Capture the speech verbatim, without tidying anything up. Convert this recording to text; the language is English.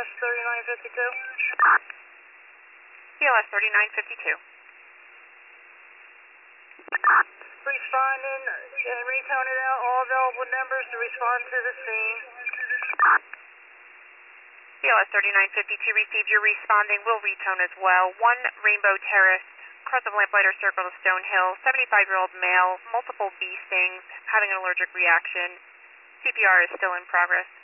S thirty-nine fifty-two. C L S thirty-nine fifty-two. Responding and retoning out all available numbers to respond to the scene. C L S thirty-nine fifty-two received. You're responding. We'll retone as well. One Rainbow Terrace, cross of Lamplighter Circle to Stonehill, seventy-five-year-old male, multiple bee stings, having an allergic reaction. C P R is still in progress.